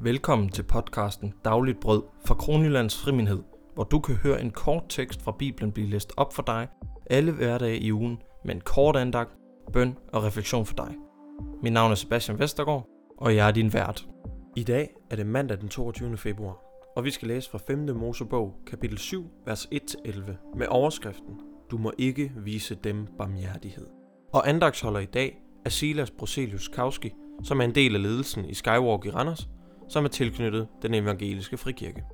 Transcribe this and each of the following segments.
Velkommen til podcasten Dagligt Brød fra Kronjyllands Frimenighed, hvor du kan høre en kort tekst fra Bibelen blive læst op for dig alle hverdage i ugen med en kort andagt, bøn og refleksion for dig. Mit navn er Sebastian Vestergaard, og jeg er din vært. I dag er det mandag den 22. februar, og vi skal læse fra 5. Mosebog, kapitel 7, vers 1-11, med overskriften: Du må ikke vise dem barmhjertighed. Og andagtsholder i dag er Silas Broselius Kauski, som er en del af ledelsen i Skywalk i Randers, som er tilknyttet den evangeliske frikirke.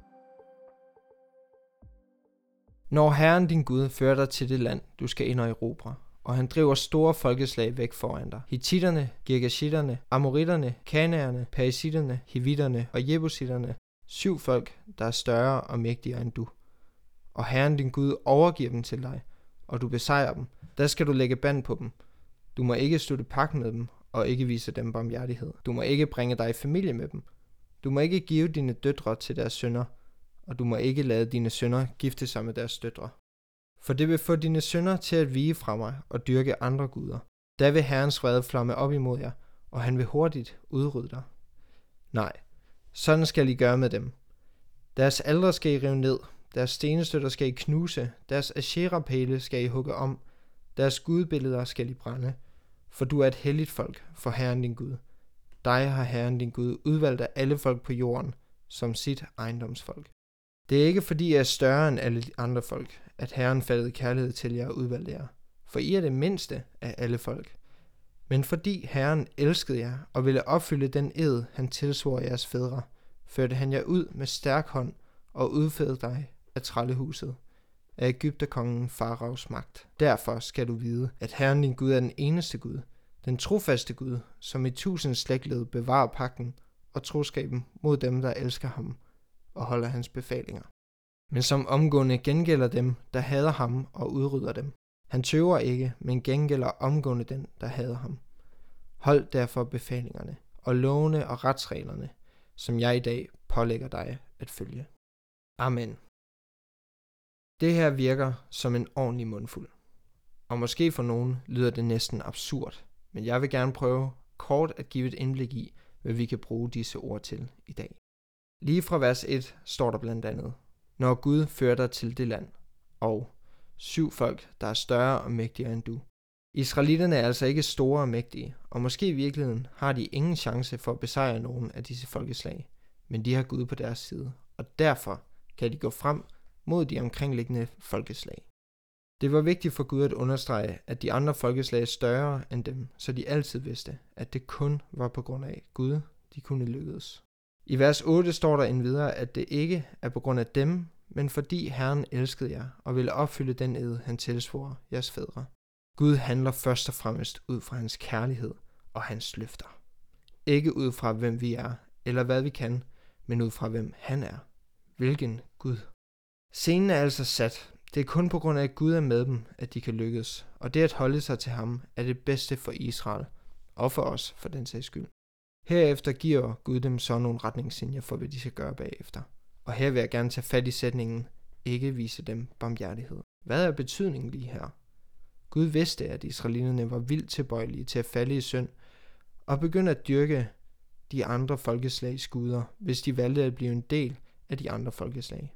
Når Herren din Gud fører dig til det land, du skal ind og erobre, og han driver store folkeslag væk foran dig. Hittitterne, Girgashitterne, Amoritterne, Kanaerne, Perisitterne, Hivitterne og Jebusitterne, 7 folk, der er større og mægtigere end du. Og Herren din Gud overgiver dem til dig, og du besejrer dem. Der skal du lægge band på dem. Du må ikke slutte pagt med dem, og ikke vise dem barmhjertighed. Du må ikke bringe dig i familie med dem. Du må ikke give dine døtre til deres sønner, og du må ikke lade dine sønner gifte sig med deres døtre. For det vil få dine sønner til at vige fra mig og dyrke andre guder. Da vil Herrens vrede flamme op imod jer, og han vil hurtigt udrydde dig. Nej, sådan skal I gøre med dem. Deres aldre skal I rive ned, deres stenestøtter skal I knuse, deres asherapæle skal I hugge om, deres gudbilleder skal I brænde. For du er et helligt folk for Herren din Gud. Dig har Herren din Gud udvalgt af alle folk på jorden som sit ejendomsfolk. Det er ikke fordi I er større end alle de andre folk, at Herren fattede kærlighed til jer og udvalgte jer. For I er det mindste af alle folk. Men fordi Herren elskede jer og ville opfylde den ed, han tilsvor jeres fædre, førte han jer ud med stærk hånd og udfødte dig af trællehuset, af Egypterkongen Faraos magt. Derfor skal du vide, at Herren din Gud er den eneste Gud, den trofaste Gud, som i 1000 slægtled bevarer pagten og troskaben mod dem, der elsker ham og holder hans befalinger. Men som omgående gengælder dem, der hader ham og udrydder dem. Han tøver ikke, men gengælder omgående den, der hader ham. Hold derfor befalingerne og lovene og retsreglerne, som jeg i dag pålægger dig at følge. Amen. Det her virker som en ordentlig mundfuld. Og måske for nogen lyder det næsten absurd, men jeg vil gerne prøve kort at give et indblik i, hvad vi kan bruge disse ord til i dag. Lige fra vers 1 står der blandt andet: Når Gud fører dig til det land, og 7 folk, der er større og mægtigere end du. Israelitterne er altså ikke store og mægtige, og måske i virkeligheden har de ingen chance for at besejre nogen af disse folkeslag, men de har Gud på deres side, og derfor kan de gå frem mod de omkringliggende folkeslag. Det var vigtigt for Gud at understrege, at de andre folkeslag er større end dem, så de altid vidste, at det kun var på grund af Gud, de kunne lykkes. I vers 8 står der endvidere, at det ikke er på grund af dem, men fordi Herren elskede jer og ville opfylde den ed, han tilsvor jeres fædre. Gud handler først og fremmest ud fra hans kærlighed og hans løfter. Ikke ud fra, hvem vi er eller hvad vi kan, men ud fra, hvem han er. Hvilken Gud. Scenen er altså sat. Det er kun på grund af, at Gud er med dem, at de kan lykkes, og det at holde sig til ham er det bedste for Israel, og for os for den sags skyld. Herefter giver Gud dem så nogle retningslinjer for, hvad de skal gøre bagefter. Og her vil jeg gerne tage fat i sætningen: ikke vise dem barmhjertighed. Hvad er betydningen lige her? Gud vidste, at israelitterne var vildt tilbøjelige til at falde i synd, og begynde at dyrke de andre folkeslags guder, hvis de valgte at blive en del af de andre folkeslag.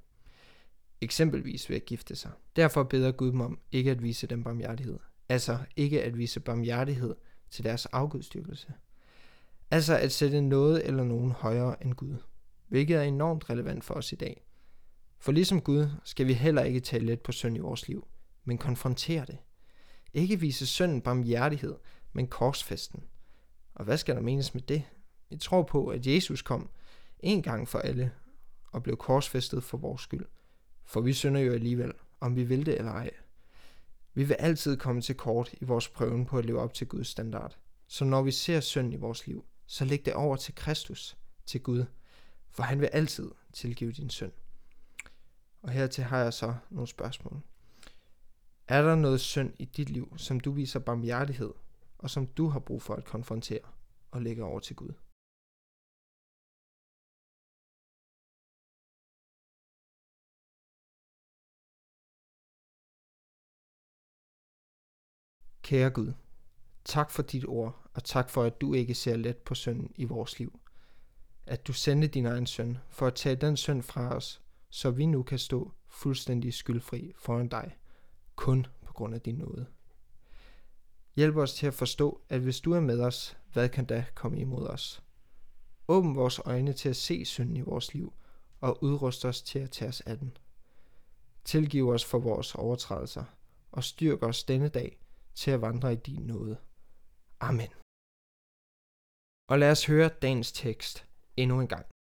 Eksempelvis ved at gifte sig. Derfor beder Gud dem om ikke at vise dem barmhjertighed. Altså ikke at vise barmhjertighed til deres afgudstyrkelse. Altså at sætte noget eller nogen højere end Gud. Hvilket er enormt relevant for os i dag. For ligesom Gud skal vi heller ikke tage let på synd i vores liv, men konfrontere det. Ikke vise synden barmhjertighed, men korsfæsten. Og hvad skal der menes med det? Vi tror på, at Jesus kom en gang for alle og blev korsfæstet for vores skyld. For vi synder jo alligevel, om vi vil det eller ej. Vi vil altid komme til kort i vores prøven på at leve op til Guds standard. Så når vi ser synd i vores liv, så læg det over til Kristus, til Gud, for han vil altid tilgive din synd. Og hertil har jeg så nogle spørgsmål. Er der noget synd i dit liv, som du viser barmhjertighed, og som du har brug for at konfrontere og lægge over til Gud? Kære Gud, tak for dit ord, og tak for, at du ikke ser let på synden i vores liv. at du sendte din egen søn for at tage den synd fra os, så vi nu kan stå fuldstændig skyldfri foran dig, kun på grund af din nåde. Hjælp os til at forstå, at hvis du er med os, hvad kan da komme imod os? Åbn vores øjne til at se synden i vores liv, og udrust os til at tage os af den. Tilgiv os for vores overtrædelser, og styrk os denne dag til at vandre i din nåde. Amen. Og lad os høre dagens tekst endnu en gang.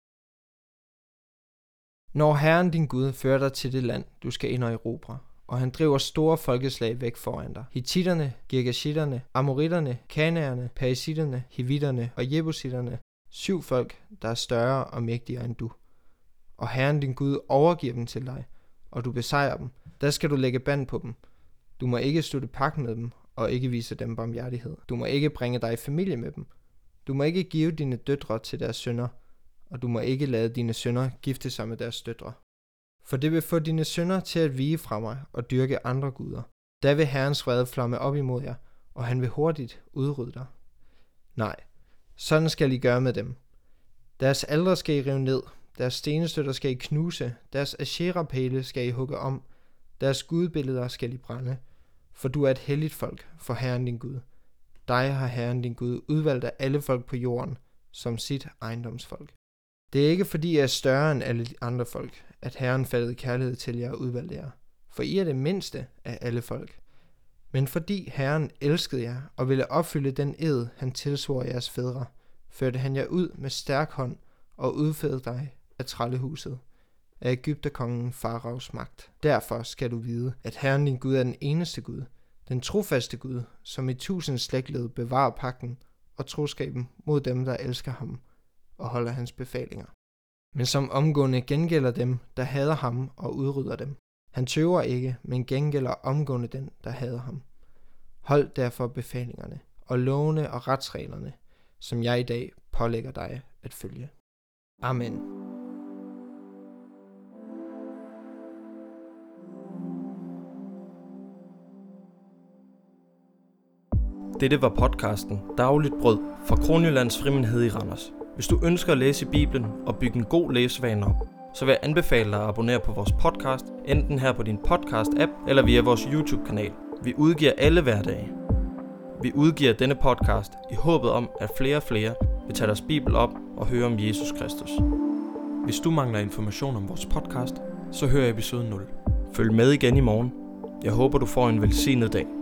Når Herren din Gud fører dig til det land, du skal ind og erobre, og han driver store folkeslag væk foran dig. Hittitterne, girgashitterne, amoritterne, kanaerne, perisitterne, hivitterne og jebusitterne, 7 folk, der er større og mægtigere end du. Og Herren din Gud overgiver dem til dig, og du besejrer dem. Der skal du lægge band på dem. Du må ikke slutte pagt med dem, og ikke vise dem barmhjertighed. Du må ikke bringe dig i familie med dem. Du må ikke give dine døtre til deres sønner, og du må ikke lade dine sønner gifte sig med deres døtre. For det vil få dine sønner til at vige fra mig og dyrke andre guder. Da vil Herrens vrede flamme op imod jer, og han vil hurtigt udrydde dig. Nej, sådan skal I gøre med dem. Deres aldre skal I rive ned, deres stenestøtter skal I knuse, deres asherapæle skal I hugge om, deres gudbilleder skal I brænde. For du er et helligt folk for Herren din Gud. Dig har Herren din Gud udvalgt af alle folk på jorden som sit ejendomsfolk. Det er ikke fordi I er større end alle de andre folk, at Herren fattede kærlighed til jer og udvalgte jer. For I er det mindste af alle folk. Men fordi Herren elskede jer og ville opfylde den ed, han tilsvor jeres fædre, førte han jer ud med stærk hånd og udfædede dig af trællehuset, af Egypterkongen Faraos magt. Derfor skal du vide, at Herren din Gud er den eneste Gud, den trofaste Gud, som i 1000 slægtled bevarer pagten og troskaben mod dem, der elsker ham og holder hans befalinger. Men som omgående gengælder dem, der hader ham og udrydder dem. Han tøver ikke, men gengælder omgående den, der hader ham. Hold derfor befalingerne og lovene og retsreglerne, som jeg i dag pålægger dig at følge. Amen. Dette var podcasten Dagligt Brød fra Kronjyllands Frimenighed i Randers. Hvis du ønsker at læse i Bibelen og bygge en god læsevane op, så vil jeg anbefale dig at abonnere på vores podcast, enten her på din podcast-app eller via vores YouTube-kanal. Vi udgiver alle hverdage. Vi udgiver denne podcast i håbet om, at flere og flere vil tage deres Bibel op og høre om Jesus Kristus. Hvis du mangler information om vores podcast, så hør episode 0. Følg med igen i morgen. Jeg håber, du får en velsignet dag.